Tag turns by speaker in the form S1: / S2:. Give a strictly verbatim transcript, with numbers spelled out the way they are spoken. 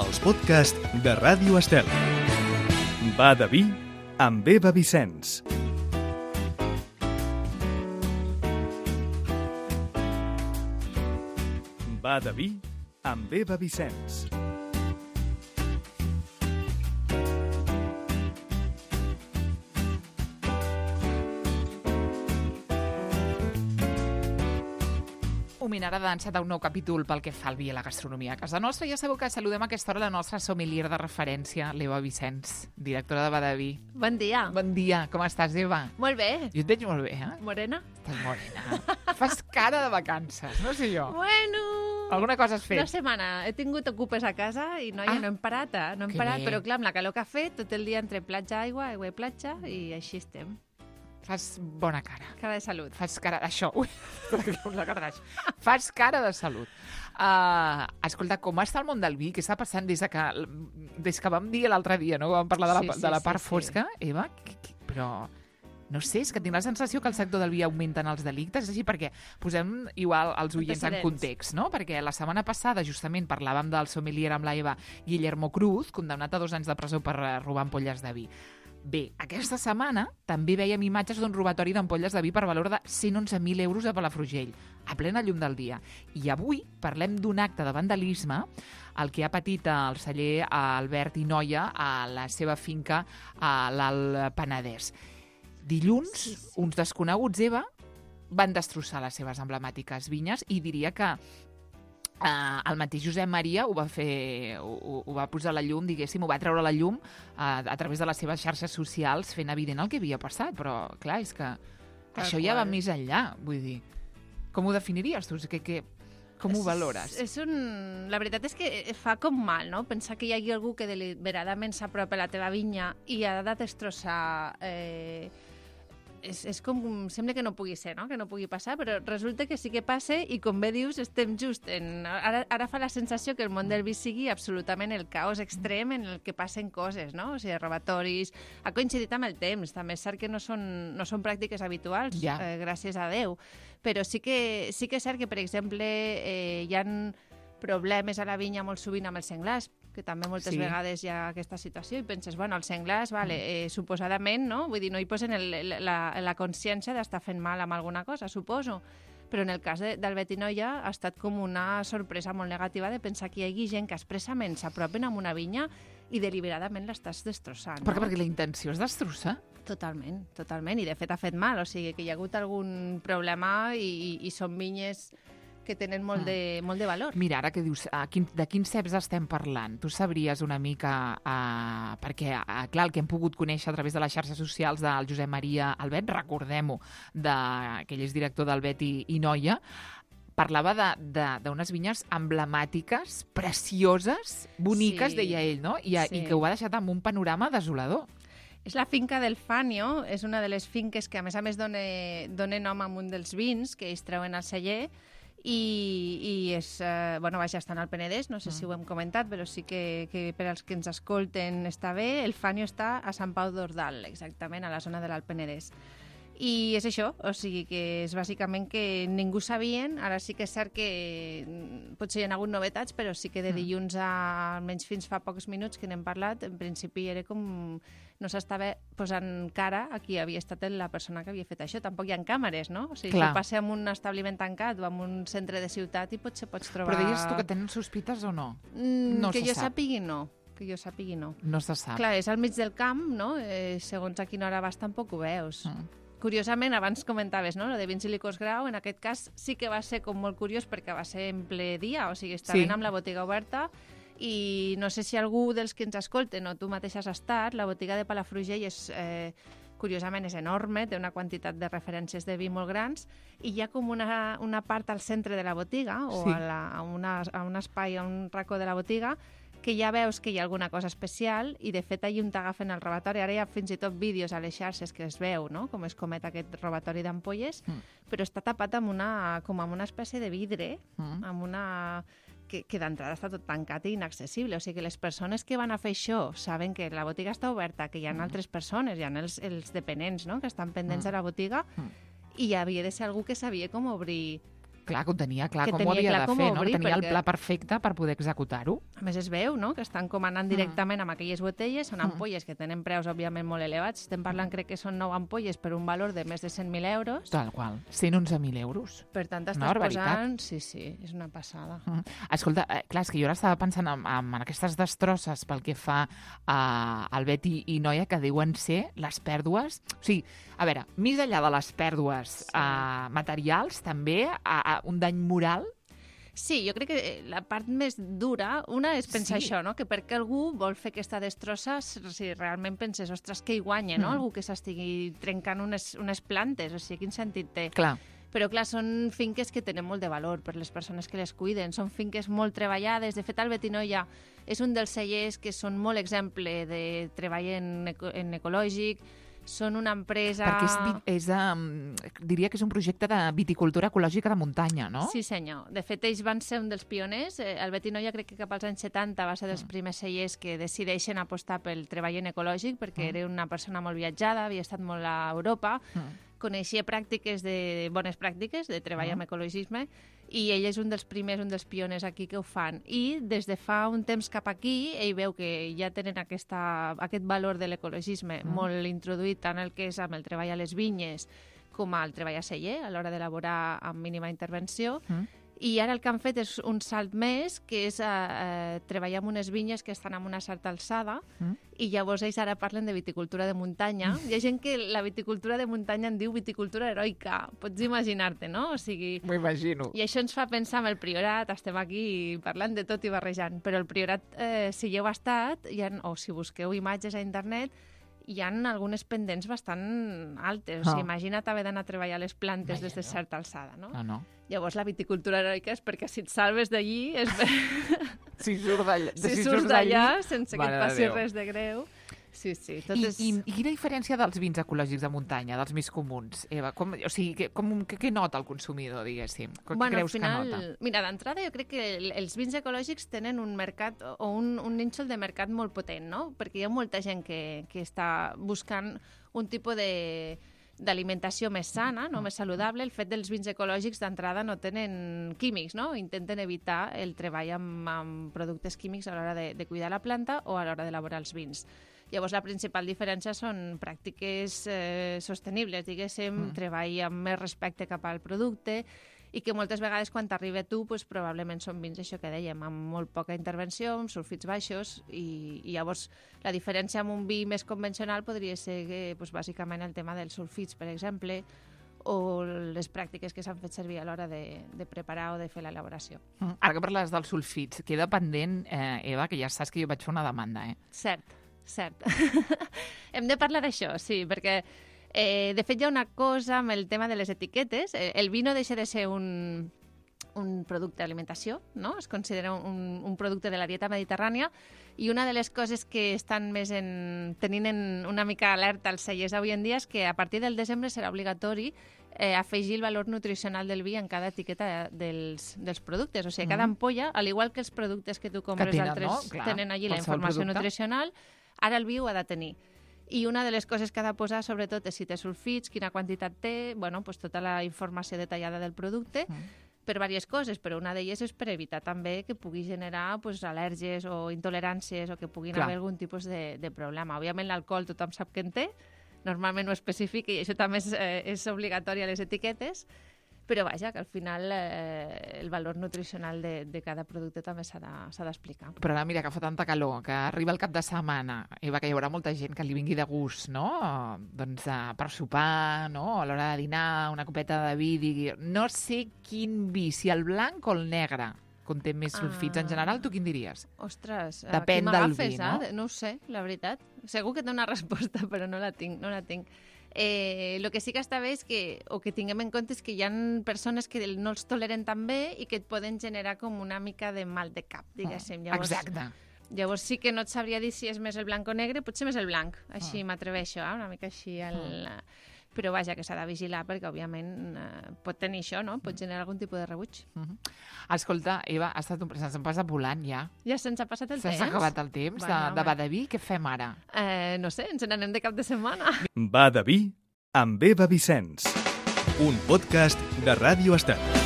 S1: els podcasts de Ràdio Estel. Va de vi amb Eva Vicenç. Va de vi amb Eva Vicenç.
S2: Un moment, ara d'encetar un nou capítol pel que fa al vi i la gastronomia a casa nostra. Ja sabeu que saludem a aquesta hora la nostra sommelier de referència, l'Eva Vicenç, directora de Va de Vi.
S3: Bon dia.
S2: Bon dia, com estàs, Eva?
S3: Molt bé.
S2: Jo et veig molt bé, eh?
S3: Morena?
S2: Estàs morena. Fas cara de vacances, no sé jo.
S3: Bueno...
S2: Alguna cosa has fet?
S3: Una setmana. He tingut ocupes a casa i noia,
S2: Ah,
S3: no hem parat, eh? No hem
S2: que
S3: parat,
S2: bé.
S3: però clar, amb la calor que ha fet, tot el dia entre platja, aigua, aigua i platja, i així estem.
S2: Fas bona cara.
S3: Cara de salut.
S2: Fas cara... Això, ui, la cara d'aix. Fas cara de salut. Uh, escolta, com està el món del vi? Què està passant des de que, des que vam dir l'altre dia, no? Vam parlar de la,
S3: Sí, sí,
S2: de la
S3: sí,
S2: part
S3: sí.
S2: fosca, Eva? Que, que, però... No sé, és que tinc la sensació que el sector del vi augmenten els delictes, és així perquè posem igual els oients en
S3: Antecedents.
S2: context, no? Perquè la setmana passada justament parlàvem del sommelier amb la Eva Guillermo Cruz, condemnat a dos anys de presó per eh, robar ampolles de vi. Bé, aquesta setmana també veiem imatges d'un robatori d'ampolles de vi per valor de cent onze mil euros a Palafrugell, a plena llum del dia. I avui parlem d'un acte de vandalisme el que ha patit el celler Albert i Noia a la seva finca a l'Alt Penedès. Dilluns,
S3: Sí, sí.
S2: uns desconeguts, Eva, van destrossar les seves emblemàtiques vinyes i diria que Uh, el mateix Josep Maria ho va fer, ho, ho va posar a la llum, diguéssim, ho va treure a la llum uh, a través de les seves xarxes socials, fent evident el que havia passat, però clar, és que
S3: Tal
S2: això ja va
S3: qual.
S2: més enllà, vull dir, com ho definiries tu? Que, que, com ho
S3: És-
S2: valores?
S3: És un... La veritat és que fa com mal, no? Pensar que hi hagi algú que deliberadament s'apropa a la teva vinya i ha de destrossar... Eh... És, és com... Sembla que no pugui ser, no? Que no pugui passar, però resulta que sí que passa i, com bé dius, estem just en... Ara, ara fa la sensació que el món del vi sigui absolutament el caos extrem en el que passen coses, no? O sigui, robatoris... Ha coincidit amb el temps. També és cert que no són, no són pràctiques habituals,
S2: Ja.
S3: eh, gràcies a Déu. Però sí que, sí que és cert que, per exemple, eh, hi ha problemes a la vinya molt sovint amb els senglars, que també moltes
S2: Sí.
S3: vegades hi ha aquesta situació i penses, bueno, els senglars, vale, eh, suposadament, no? Vull dir, no hi posen el, la, la consciència d'estar fent mal amb alguna cosa, suposo. Però en el cas de, del Betinoia ha estat com una sorpresa molt negativa de pensar que hi hagi gent que expressament s'apropen a una vinya i deliberadament l'estàs destrossant.
S2: Perquè,
S3: no?
S2: perquè la intenció és destrossar.
S3: Totalment, totalment. I de fet ha fet mal, o sigui que hi ha hagut algun problema i, i, i són vinyes que tenen molt de, molt de valor.
S2: Mira, ara que dius, a quin, de quins ceps estem parlant? Tu sabries una mica, uh, perquè, uh, clar, el que hem pogut conèixer a través de les xarxes socials del Josep Maria Albet, recordem-ho, de, que ell és director d'Albet i, i Noia, parlava d'unes vinyes emblemàtiques, precioses, boniques,
S3: Sí.
S2: deia ell, no? I,
S3: Sí.
S2: I que ho ha deixat amb un panorama desolador.
S3: És la finca del Fanio, és una de les finques que a més a més dona, dona nom a un dels vins que ells treuen al celler i, i és, eh, bueno, vaja, estan al Penedès, no sé si ho hem comentat, però sí que, que per als que ens escolten està bé. El Fanio està a Sant Pau d'Ordal, exactament, a la zona de l'Alt Penedès. I és això, o sigui que és bàsicament que ningú sabien, ara sí que és cert que mm, potser hi ha hagut novetats, però sí que de dilluns a almenys fins fa pocs minuts que n'hem parlat, en principi era com no s'estava posant cara a qui havia estat la persona que havia fet això. Tampoc hi ha càmeres, no? O sigui,
S2: Clar.
S3: si passa en un establiment tancat o en un centre de ciutat i potser pots trobar...
S2: Però deies tu que tenen sospites o no?
S3: Mm,
S2: no
S3: que
S2: se
S3: jo
S2: sap.
S3: sàpigui, no. Que jo sàpigui, no.
S2: No se sap.
S3: Clar, és al mig del camp, no? Eh, segons a quina hora vas tampoc ho veus.
S2: Mm.
S3: Curiosament, abans comentaves, no?, lo de vins i licors grau, en aquest cas sí que va ser com molt curiós perquè va ser en ple dia, o sigui, estaven
S2: Sí.
S3: amb la botiga oberta i no sé si algú dels que ens escolten o tu mateix has estat, la botiga de Palafrugell és, eh, curiosament, és enorme, té una quantitat de referències de vi molt grans i hi ha com una, una part al centre de la botiga o
S2: Sí.
S3: a, la, a, una, a un espai, a un racó de la botiga que ja veus que hi ha alguna cosa especial i de fet allà on t'agafen el robatori, ara hi ha fins i tot vídeos a les xarxes que es veu, no?, com es comet aquest robatori d'ampolles,
S2: Mm.
S3: però està tapat amb una, com amb una espècie de vidre,
S2: Mm.
S3: amb una... que, que d'entrada està tot tancat i inaccessible. O sigui que les persones que van a fer això saben que la botiga està oberta, que hi ha
S2: Mm.
S3: altres persones, hi ha els, els dependents, no?, que estan pendents
S2: Mm.
S3: de la botiga
S2: Mm.
S3: i hi havia de ser algú que sabia com obrir
S2: Clar, que ho tenia clar
S3: Que
S2: com
S3: tenia
S2: ho havia
S3: clar
S2: de
S3: com
S2: fer, no?
S3: obrir,
S2: Que tenia
S3: perquè-
S2: el pla perfecte per poder executar-ho.
S3: A més, es veu, no?, que estan comanant directament amb aquelles botelles. Són
S2: Mm.
S3: ampolles que tenen preus, òbviament, molt elevats. Estem parlant, crec que són nou ampolles per un valor de més de cent mil euros.
S2: Tal qual. cent onze mil euros.
S3: Per tant,
S2: Una
S3: estàs
S2: barbaritat.
S3: posant... Sí, sí, és una passada.
S2: Mm. Escolta, eh, clar, és que jo ara estava pensant en, en aquestes destrosses pel que fa a, al Bet i, i Noia, que diuen ser les pèrdues... O sigui, a veure, més enllà de les pèrdues
S3: Sí.
S2: eh, materials, també a, a un dany moral.
S3: Sí, jo crec que la part més dura, una és pensar
S2: Sí.
S3: això, no?, que perquè algú vol fer aquesta destrossa, si realment penses, ostres, que hi guanya, no?,
S2: Mm.
S3: algú que s'estigui trencant unes, unes plantes, o sigui, quin sentit té?
S2: Clar.
S3: Però, clar, són finques que tenen molt de valor per les persones que les cuiden. Són finques molt treballades. De fet, el Bet i Noia és un dels cellers que són molt exemple de treball en, eco en ecològic. Són una empresa...
S2: Perquè és, vi- és um, diria que és un projecte de viticultura ecològica de muntanya, no?
S3: Sí, senyor. De fet, ells van ser un dels pioners. Eh, El Bet i Noia crec que cap als anys setanta va ser dels primers cellers que decideixen apostar pel treball en ecològic, perquè
S2: Mm.
S3: era una persona molt viatjada, havia estat molt a Europa,
S2: Mm.
S3: coneixia pràctiques de bones pràctiques de treball
S2: Mm.
S3: amb ecologisme, i ell és un dels primers, un dels pioners aquí que ho fan. I des de fa un temps cap aquí, ell veu que ja tenen aquesta, aquest valor de l'ecologisme
S2: Mm.
S3: molt introduït tant el que és amb el treball a les vinyes com al treball a celler, a l'hora d'elaborar amb mínima intervenció.
S2: Mm.
S3: I ara el que han fet és un salt més, que és eh, eh, treballar amb unes vinyes que estan en una certa alçada,
S2: Mm.
S3: i llavors ells ara parlen de viticultura de muntanya. Hi ha gent que la viticultura de muntanya en diu viticultura heroica. Pots imaginar-te, no? O sigui,
S2: M'ho imagino.
S3: i això ens fa pensar en el Priorat. Estem aquí parlant de tot i barrejant, però el Priorat, eh, si hi heu estat, hi ha, o si busqueu imatges a internet, hi ha algunes pendents bastant altes. O sigui,
S2: Ah.
S3: imagina't haver d'anar a treballar les plantes
S2: Vaja,
S3: des de
S2: no?
S3: certa alçada, no?
S2: No, no.
S3: Llavors la viticultura heroica és perquè si et salves d'allí és...
S2: Si surt d'allà,
S3: si surts d'allà sense que
S2: Mare
S3: et
S2: de
S3: passi
S2: Déu.
S3: res de greu. Sí, sí, tot
S2: I,
S3: és...
S2: i, I quina diferència dels vins ecològics de muntanya, dels més comuns, Eva? Com, o sigui, que, com, que, què nota el consumidor, diguéssim? Què
S3: Bueno, al
S2: creus
S3: final,
S2: que nota?
S3: mira, d'entrada jo crec que el- els vins ecològics tenen un mercat o un, un nínxol de mercat molt potent, no? Perquè hi ha molta gent que, que està buscant un tipus de d'alimentació més sana, no? Més saludable. El fet dels vins ecològics d'entrada no tenen químics, no? Intenten evitar el treball amb, amb productes químics a l'hora de, de cuidar la planta o a l'hora d'elaborar els vins. Llavors, la principal diferència són pràctiques eh, sostenibles, diguéssim,
S2: Mm.
S3: mm. treball amb més respecte cap al producte, i que moltes vegades quan t'arriba a tu pues, probablement són vins, això que dèiem, amb molt poca intervenció, amb sulfits baixos, i, i llavors la diferència amb un vi més convencional podria ser que, pues, bàsicament el tema dels sulfits, per exemple, o les pràctiques que s'han fet servir a l'hora de, de preparar o de fer l'elaboració.
S2: Mm. Ara que parles dels sulfits, queda pendent, eh, Eva, que ja saps que jo vaig fer una demanda, eh?
S3: Cert, cert. Hem de parlar d'això, sí, perquè eh, de fet hi ha una cosa amb el tema de les etiquetes. Eh, el vi no deixa de ser un, un producte d'alimentació, no? Es considera un, un producte de la dieta mediterrània, i una de les coses que estan més en, tenint en una mica alerta als cellers avui en dia és que a partir del desembre serà obligatori eh, afegir el valor nutricional del vi en cada etiqueta dels, dels productes. O sigui, cada
S2: Mm.
S3: ampolla, al igual que els productes que tu compres
S2: tenen,
S3: d'altres,
S2: no? Clar,
S3: tenen allí la
S2: qualsevol
S3: informació
S2: producte.
S3: nutricional, ara el vi ho ha de tenir. I una de les coses que ha de posar, sobretot, és si té sulfits, quina quantitat té, bueno, pues tota la informació detallada del producte,
S2: Mm.
S3: per diverses coses, però una d'elles és per evitar també que pugui generar pues, al·lèrgies o intoleràncies o que puguin
S2: Clar.
S3: haver algun tipus de, de problema. Òbviament l'alcohol tothom sap que en té, normalment ho especifica i això també és, eh, és obligatori a les etiquetes, però vaja, que al final eh, el valor nutricional de, de cada producte també s'ha de- s'ha d'explicar.
S2: Però ara mira que fa tanta calor, que arriba el cap de setmana, Eva, que hi haurà molta gent que li vingui de gust, no? Doncs uh, per sopar, no? A l'hora de dinar, una copeta de vi, digui... No sé quin vi, si el blanc o el negre conté més sulfits. En
S3: Ah.
S2: general, tu quin diries?
S3: Ostres,
S2: Depèn
S3: aquí
S2: del
S3: m'agafes,
S2: vi, no?
S3: eh? No ho sé, la veritat. Segur que té una resposta, però no la tinc, no la tinc. Eh, el que sí que està bé és que, o que tinguem en compte és que hi ha persones que no els toleren tan bé i que et poden generar com una mica de mal de cap, diguéssim. Llavors,
S2: Exacte.
S3: Llavors sí que no et sabria dir si és més el blanc o negre, potser més el blanc, així
S2: Ah.
S3: m'atreveixo, eh? Una mica així el... Però vaja, que s'ha de vigilar perquè, òbviament, eh, pot tenir això, no? Pot generar algun tipus de rebuig.
S2: Uh -huh. Escolta, Eva, ha estat un... se'ns passa volant ja.
S3: Ja se'ns ha passat el temps?
S2: S'ha acabat el temps
S3: Bueno,
S2: de, de
S3: home.
S2: Badaví. Què fem ara?
S3: Eh, no sé, ens n'anem de cap de setmana.
S1: Va de vi amb Eva Vicenç. Un podcast de Ràdio Estel.